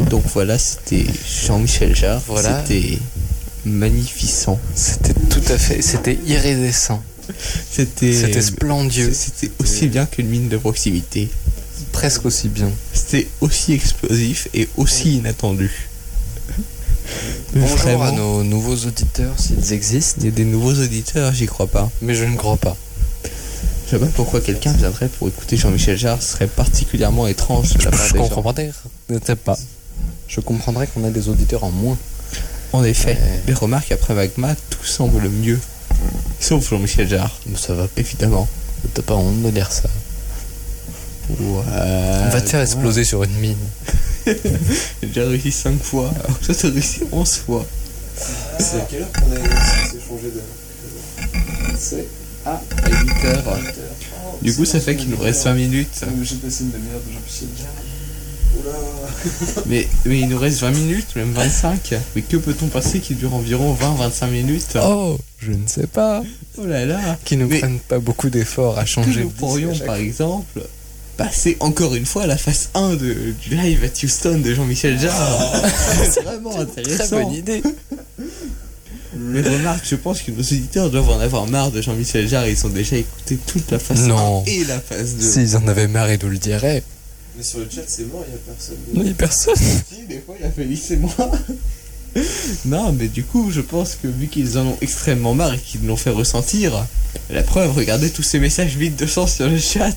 Donc voilà, c'était Jean-Michel Jarre. Voilà. C'était magnificent. C'était tout à fait, c'était iridescent. C'était splendieux. C'était aussi bien qu'une mine de proximité. Presque aussi bien. C'était aussi explosif et aussi inattendu. Bonjour Vraiment, à nos nouveaux auditeurs, s'ils existent. il y a des nouveaux auditeurs, j'y crois pas. Mais je ne crois pas. Je sais pas pourquoi quelqu'un viendrait pour écouter Jean-Michel Jarre, ce serait particulièrement étrange de la part Je des gens. comprendrais pas. Je comprendrais qu'on a des auditeurs en moins. En effet, mais remarque, après Magma, tout semble mieux. Sauf Jean-Michel Jarre, Mais ça va, évidemment. t'as pas honte de dire ça. Ouais. On va te faire exploser sur une mine. J'ai déjà réussi 5 fois, alors que toi t'as réussi 11 fois. C'est à quelle heure qu'on a changé de... C'est À 8h. Du coup, ça fait qu'il nous reste 20 minutes. J'ai passé une demi-heure de Jean-Michel Jarre. Oula. Mais il nous reste 20 minutes, même 25. Mais que peut-on passer qui dure environ 20-25 minutes? Oh, je ne sais pas. Oh là là. Qui ne Mais prennent pas beaucoup d'efforts à changer nous de disque pourrions, à chaque par exemple, passer encore une fois à la phase 1 du live à Houston de Jean-Michel Jarre. C'est vraiment intéressant. Très bonne idée. Mais remarque, je pense que nos auditeurs doivent en avoir marre de Jean-Michel Jarre. Ils ont déjà écouté toute la phase Non. 1 et la phase 2. S'ils en avaient marre, ils nous le diraient. Mais sur le chat, c'est mort, il n'y a personne. Non, il y a personne. Si, des fois, il a Félix et moi. Non, mais du coup, je pense que vu qu'ils en ont extrêmement marre et qu'ils l'ont fait ressentir, la preuve, regardez tous ces messages vides de sens sur le chat.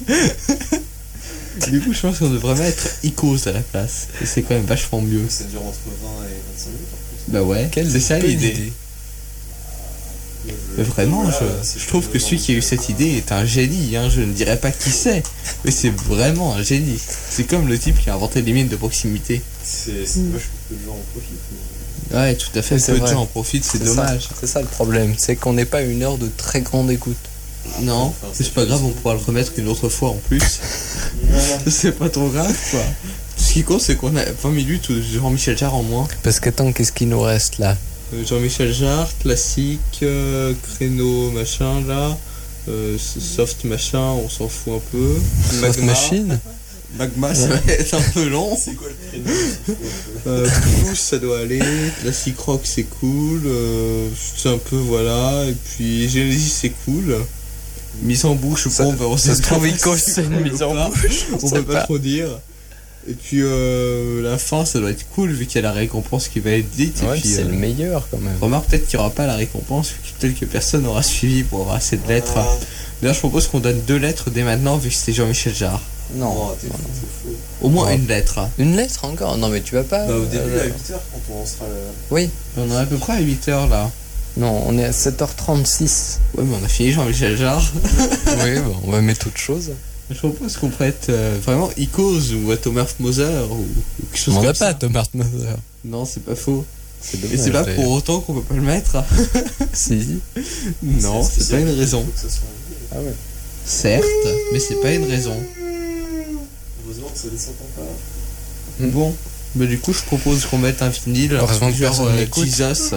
Du coup, je pense qu'on devrait mettre Icos à la place. Et c'est quand même vachement mieux. Ça dure entre 20 et 25 minutes en Bah ouais, c'est ça bonne l'idée. idée. plus. Mais vraiment, Voilà, je trouve que celui qui a eu cette idée est un génie, hein. Je ne dirais pas qui c'est, mais c'est vraiment un génie. C'est comme le type qui a inventé les mines de proximité. C'est moi, je peux de gens en profitent. Ouais, tout à fait, C'est peu de vrai. gens en profitent, c'est C'est dommage. C'est ça le problème, c'est qu'on n'est pas une heure de très grande écoute. Non, Enfin, c'est pas grave, on pourra le remettre une autre fois en plus. C'est pas trop grave, quoi. Ce qui compte, c'est qu'on a 20 minutes de Jean-Michel Jarre en moins. Parce qu'attends, qu'est-ce qui nous reste là? Jean-Michel Jarre, classique, créneau, machin, là. Soft machin, on s'en fout un peu. Soft machine? Magma, ça va être un peu long. C'est quoi le créneau? Blues, ça doit aller. Classic rock, c'est cool. C'est un peu, voilà. Et puis Genesis, c'est cool. Mise en bouche, Ça- bon, bah, on ça sait se trouve, pas Icos, si c'est une cool mise ou en pas. bouche, on On sait peut pas pas. trop dire. Et puis la fin, ça doit être cool vu qu'il y a la récompense qui va être dite. Ouais, et puis, c'est le meilleur quand même. remarque, peut-être qu'il n'y aura pas la récompense, vu que peut-être que personne n'aura suivi pour avoir assez de lettres. D'ailleurs, je propose qu'on donne 2 lettres dès maintenant, vu que c'était Jean-Michel Jarre. Non. Oh, t'es fou. Au moins Ouais. une lettre. Une lettre encore? Non, mais tu vas pas. Bah, au début, à 8h, quand on lancera le. Oui. On est à peu près à 8h là. Non, on est à 7h36. Ouais, mais on a fini Jean-Michel Jarre. Oui, bon, on va mettre autre chose. Je propose qu'on prête vraiment Icos ou Atomer Moser ou quelque chose On comme n'a ça. pas Thomas Mother. Non, c'est pas faux. C'est Et c'est pas pour autant qu'on peut pas le mettre. Si. Non, c'est pas une raison. Faut que ça soit un Ah ouais. Certes, mais c'est pas une raison. Heureusement que ça descend pas. Bon, mais du coup, je propose qu'on mette un vinyle. Heureusement que genre personne n'écoute. Jesus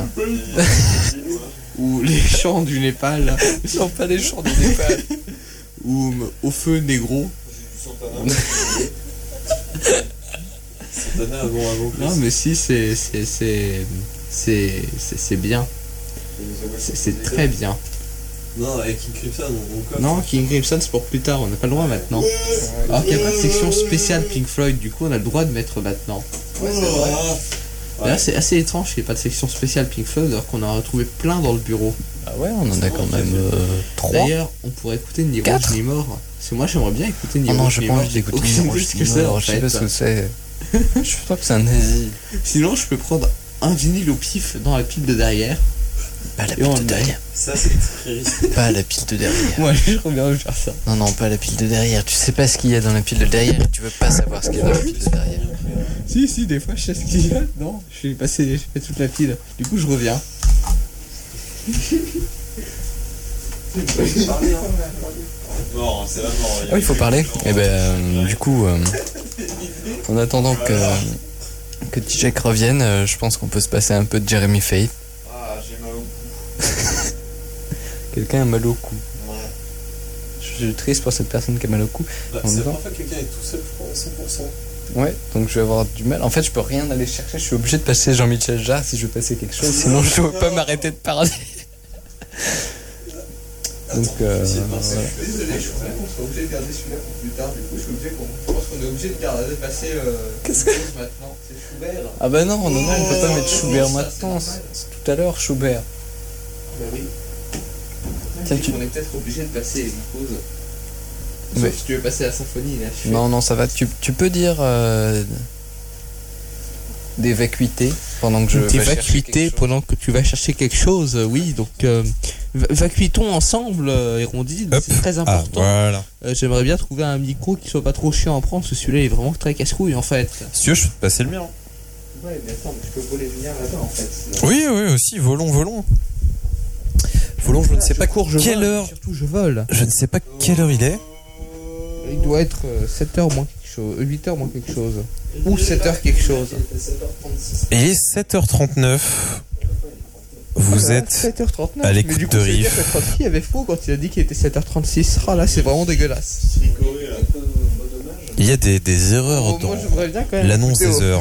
ou les chants du Népal Non, pas les chants du Népal. ou Au feu négro. Santana. Santana avant Non, mais si, c'est bien. C'est très bien. Non, avec King Crimson, on coffre. Non, King Crimson, c'est pour plus tard. On n'a pas le droit maintenant. Alors qu'il n'y a pas de section spéciale Pink Floyd, du coup, on a le droit de mettre maintenant. Ouais, c'est vrai. D'ailleurs, c'est assez étrange qu'il n'y ait pas de section spéciale Pink Floyd, alors qu'on en a retrouvé plein dans le bureau. Ah ouais, on en a quand même 3. D'ailleurs, on pourrait écouter Ni Rouge 4. Ni Mort. Parce que moi, j'aimerais bien écouter Ni Oh non, Rouge j'ai Ni pas Mort. envie d'écouter Aucune Ni idée Rouge ce Ni que c'est, Mort, en je sais pas fait. ce que c'est. Je sais pas que c'est un nazi. Sinon, je peux prendre un vinyle au pif dans la pile de derrière. Pas la Et on pile le de met. derrière. Ça, c'est très risqué. Pas la pile de derrière. Moi, je reviens faire ça. Non, non, pas la pile de derrière. Tu sais pas ce qu'il y a dans la pile de derrière et tu veux pas savoir ce qu'il y a dans la pile de derrière. Si, des fois, je sais ce qu'il y a. Non, j'ai fait toute la pile. Du coup, je reviens. Mort, c'est la mort. Ah oui, il faut parler. Et ben, du coup, en attendant que T-Jack revienne, je pense qu'on peut se passer un peu de Jeremy Faith. Ah, j'ai mal au cou. Quelqu'un a mal au cou. Ouais. Je suis triste pour cette personne qui a mal au cou. Bah, On c'est y la va. première fois que quelqu'un est tout seul, je crois, à 100%. Ouais, donc je vais avoir du mal. En fait, je peux rien aller chercher. Je suis obligé de passer Jean-Michel Jarre si je veux passer quelque chose. Sinon, je ne peux pas m'arrêter de parler. Donc, Désolé, je suis vrai qu'on soit obligé de garder celui-là pour plus tard. Du coup, je pense qu'on est obligé de passer. Qu'est-ce que maintenant? C'est Schubert. Ah bah non, on peut pas mettre Schubert maintenant. C'est tout à l'heure, Schubert. Bah oui. Tiens, On est peut-être obligé de passer une pause. Mais- Sauf si tu veux passer la symphonie, là. Non, ça va. Tu peux dire des vacuités pendant que je vais chercher Vacuité quelque chose. pendant que tu vas chercher quelque chose, oui. Donc, vacuitons ensemble, Hérondile. Hop. C'est très Ah, important. voilà. J'aimerais bien trouver un micro qui soit pas trop chiant à prendre, parce que celui-là est vraiment très casse-couille en fait. Si tu veux, je peux te passer le mien. Ouais, mais attends, je peux voler venir là-bas en fait. sinon. Oui, aussi, volons. Volons, je ne sais pas cours, je quelle vole, heure. Surtout, je vole. Je ne sais pas quelle heure il est. Il doit être 7h moins quelque chose, 8h moins quelque chose. Ou 7h quelque chose. Et il est 7h39. Vous êtes 7h39. à l'écoute mais du coup, de ça veut dire Riff. que Trotsky avait faux quand il a dit qu'il était 7h36. Ah là, c'est vraiment dégueulasse. Il y a des erreurs Moi, dans j'aimerais bien quand même. l'annonce écouter des heures.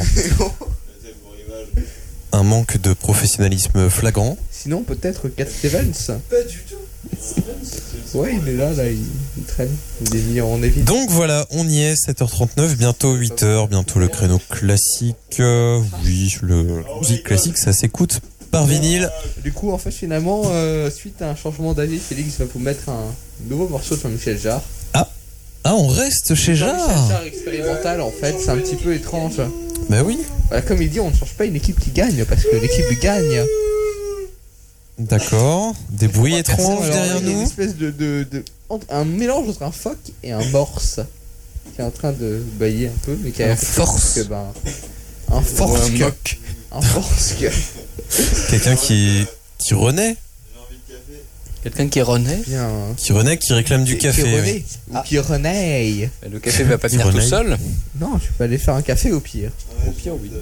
Un manque de professionnalisme flagrant. Sinon, peut-être Cat Stevens. Pas du tout. Ouais, mais là, il traîne. Il est mis en évidence. Donc voilà, on y est, 7h39, bientôt 8h, bientôt le créneau classique. Oui, le musique classique, ça s'écoute par vinyle. Du coup, en fait, finalement, suite à un changement d'avis, Félix va vous mettre un nouveau morceau de Jean-Michel Jarre. Ah, on reste chez Jean-Michel Jarre. Jarre expérimental, en fait, c'est un petit peu étrange. Bah oui. Voilà, comme il dit, on ne change pas une équipe qui gagne, parce que l'équipe gagne. D'accord. Des bruits étranges Alors, derrière il y a une nous. espèce un mélange entre un phoque et un morse qui est en train de bailler un peu, mais qui a Un force. un force. Ou un moque. Un force. Quelqu'un qui renaît. Quelqu'un qui renaît. Bien. Qui réclame du café. Qui oui. renaît. Ou qui renaît. Le café va pas Qui venir tout renaît. seul. Non, tu peux aller faire un café au pire. Au pire, oui.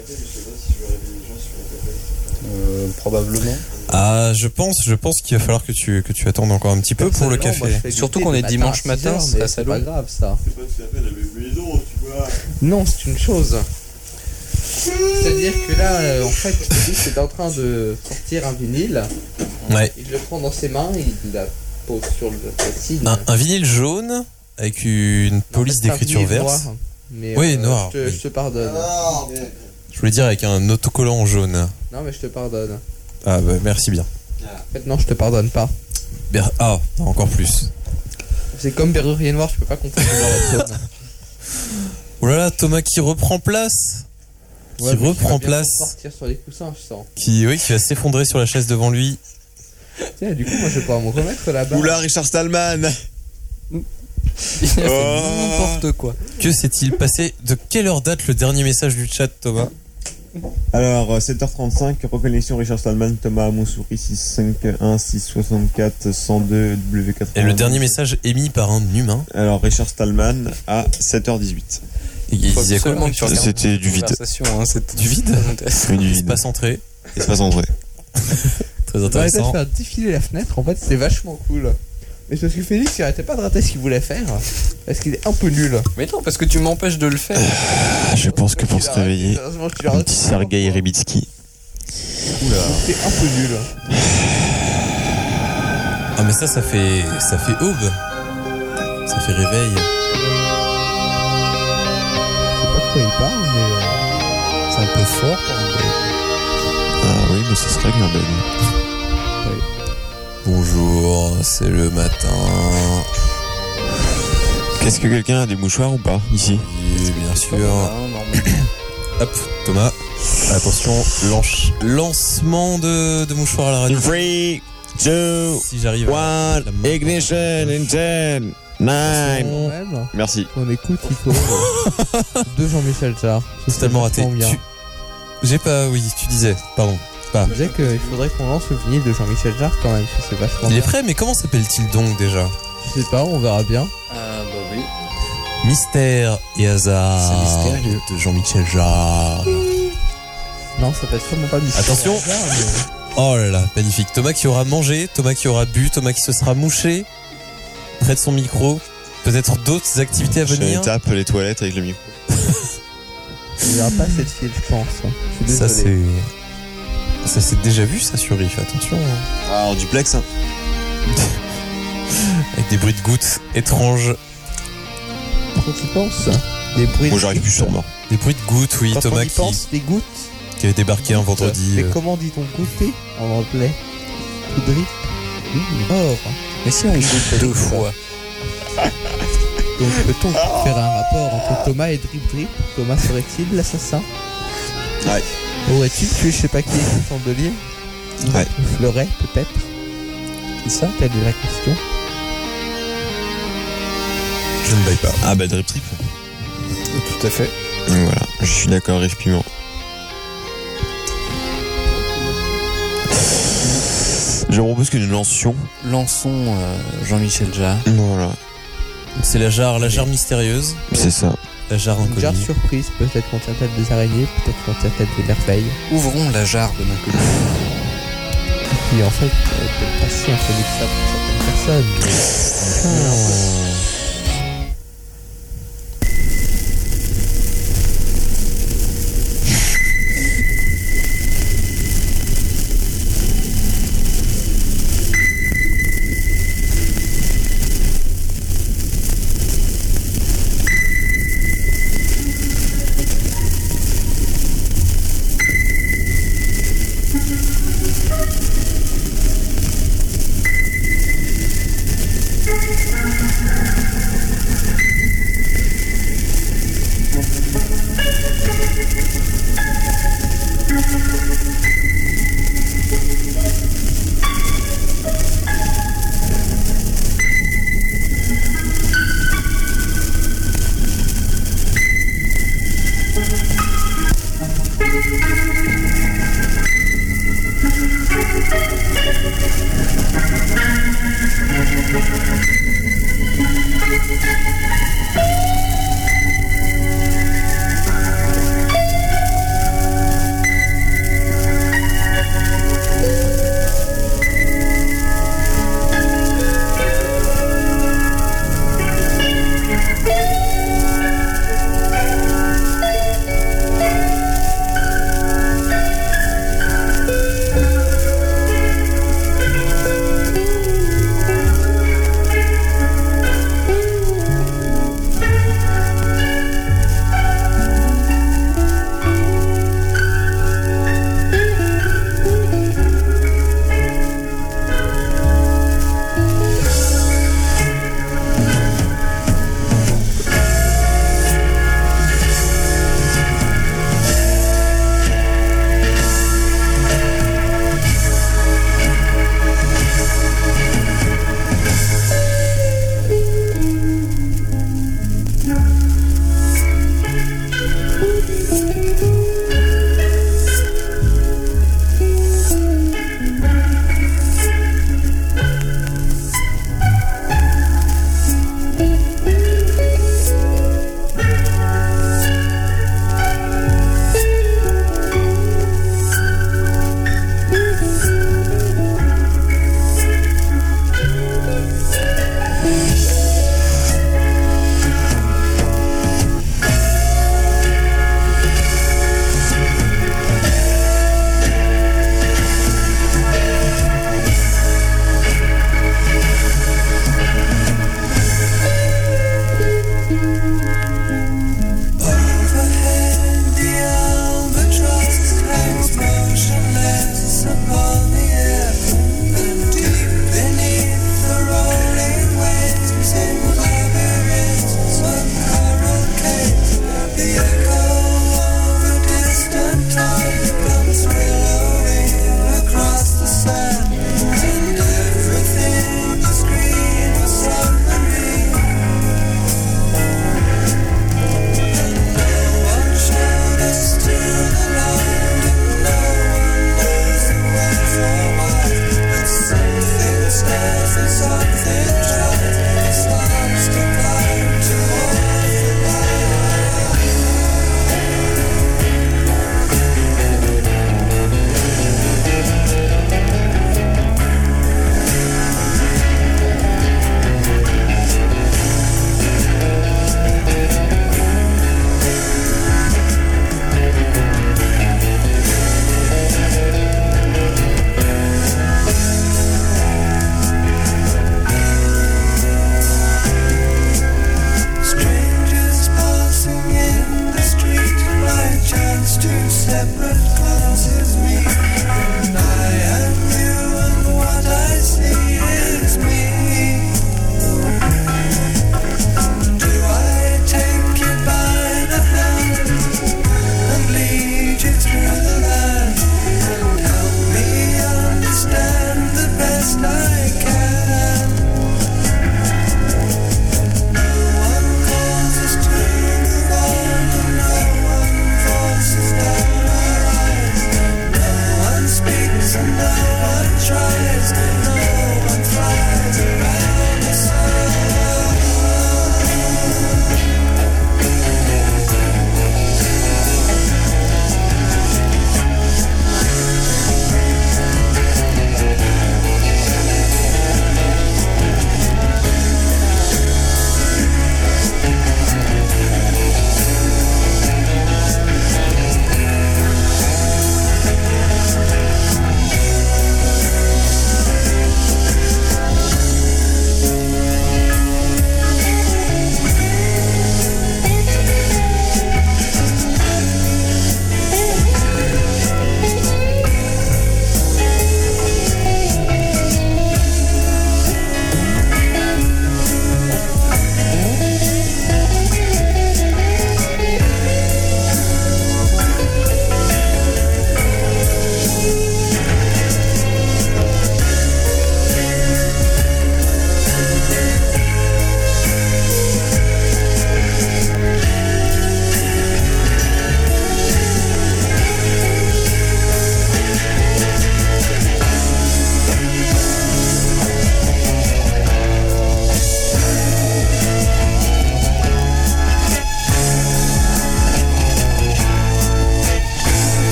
Probablement. Ah, je pense qu'il va falloir que tu attendes encore un petit peu pour le Personnellement, moi, je café. fais du Surtout thé qu'on le est dimanche à 6 matin, heures, c'est mais pas c'est salaud. pas grave ça. C'est pas tout à fait la même maison, tu vois. Non, c'est une chose. C'est-à-dire que là, en fait, Félix est en train de sortir un vinyle. Ouais. Il le prend dans ses mains, il la pose sur le platine. Un vinyle jaune avec une police d'écriture verse. Mais Oui, noir, Je oui. te pardonne. Je voulais dire avec un autocollant jaune. Non, mais je te pardonne. Ah bah merci bien. En fait, non, je te pardonne pas. Ah, encore plus. C'est comme Berrurier Noir, je peux pas comprendre le jaune. Oh là là, Thomas qui reprend place. Ouais, Qui mais reprend tu vas bientôt place. Partir sur les coussins, je sens. Qui va s'effondrer sur la chaise devant lui. Tiens, du coup, moi, je vais pouvoir me remettre là-bas. Oula, Richard Stallman. Il a fait n'importe quoi. Que s'est-il passé? De quelle heure date le dernier message du chat, Thomas? Alors, 7h35, reconnexion Richard Stallman, Thomas Monsouri, 651 664 102 W80. Et le dernier message émis par un humain. Alors, Richard Stallman à 7h18. Il disait quoi? Absolument que tu regardes C'était la du vide. conversation, hein, c'était Du vide? Oui, du Il se vide. passe entrée. Espace André. Très On arrêtait de intéressant. faire défiler la fenêtre, en fait, c'était vachement cool. Mais c'est parce que Félix, il arrêtait pas de rater ce qu'il voulait faire. Parce qu'il est un peu nul. Mais non, parce que tu m'empêches de le faire. Je pense que pour se réveiller, Heureusement que tu l'as un raté. petit Sergei Rebitsky. C'est un peu nul. Ah mais ça fait aube. Ça fait réveil. Je sais pas de quoi il parle, mais. C'est un peu fort. Ah oui, mais ça se règle un bug. Bonjour, c'est le matin. Qu'est-ce que quelqu'un a des mouchoirs ou pas ici? Oui, bien sûr. Non, non. Hop, Thomas. Attention, lancement de mouchoir à la radio. 3, 2, Si j'arrive à... 1, ignition in 10, 9. Quand même, Merci. on écoute, il faut. De Jean-Michel Jarre. Totalement raté. J'ai pas... Oui, tu disais. Pardon. Je disais qu'il faudrait qu'on lance le vinyle de Jean-Michel Jarre quand même, parce que c'est vachement Il est bien. prêt, mais comment s'appelle-t-il donc déjà? Je sais pas, on verra bien. Ah bah oui. Mystère et hasard C'est mystérieux. de Jean-Michel Jarre. Non, ça peut être sûrement pas Michel Attention. Jarre, mais- Oh là là, magnifique. Thomas qui aura mangé, Thomas qui aura bu, Thomas qui se sera mouché près de son micro. Peut-être d'autres activités à venir. Je tape les toilettes avec le micro. Il n'y aura pas cette file, je pense. Je suis Ça désolé. ça s'est déjà vu ça sur Riff, attention. Ah, en duplex, hein. Avec des bruits de gouttes étranges. Quand tu penses, des bruits. Moi, j'arrive plus sur moi. Des bruits de gouttes, oui, Quand Thomas on y pense, des gouttes. qui avait débarqué un vendredi. Mais comment dit-on goûter en anglais? To drip. Or. Mais si on goûte 2 fois. Donc peut-on faire un rapport entre Thomas et Drip Drip? Thomas serait-il l'assassin? Ouais. Aurait-il tué je sais pas qui avec le chandelier? Ouais. Fleuret peut-être? C'est ça? Telle est la question. Je ne baille pas. Ah, bah, Drip Trip. Tout à fait. Donc, voilà, je suis d'accord, Riff Piment. Je propose que nous lancions. Lançons Jean-Michel Jarre. Voilà, C'est la jarre mystérieuse, c'est ça. la jarre Une jarre inconnue. surprise, peut-être contient-elle des araignées, peut-être contient-elle des merveilles. Ouvrons la jarre de l'inconnu. Qui en fait peut-être pas si inconnu que ça pour certaines personnes.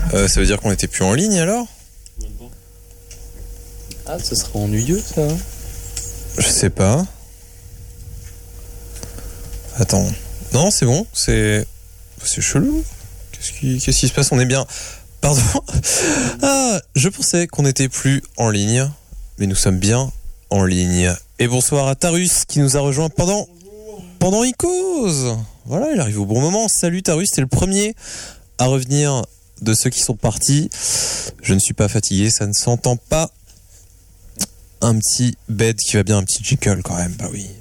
Ça veut dire qu'on était plus en ligne alors? Ah, ce sera ennuyeux ça. Je sais pas. Attends. Non, c'est bon, c'est chelou. Qu'est-ce qui se passe? On est bien. Pardon. Ah, je pensais qu'on n'était plus en ligne, mais nous sommes bien en ligne. Et bonsoir à Tarus qui nous a rejoint pendant Icos. Voilà, il arrive au bon moment. Salut Tarus, t'es le premier à revenir de ceux qui sont partis. Je ne suis pas fatigué, ça ne s'entend pas. Un petit bed qui va bien, un petit jingle quand même, bah oui.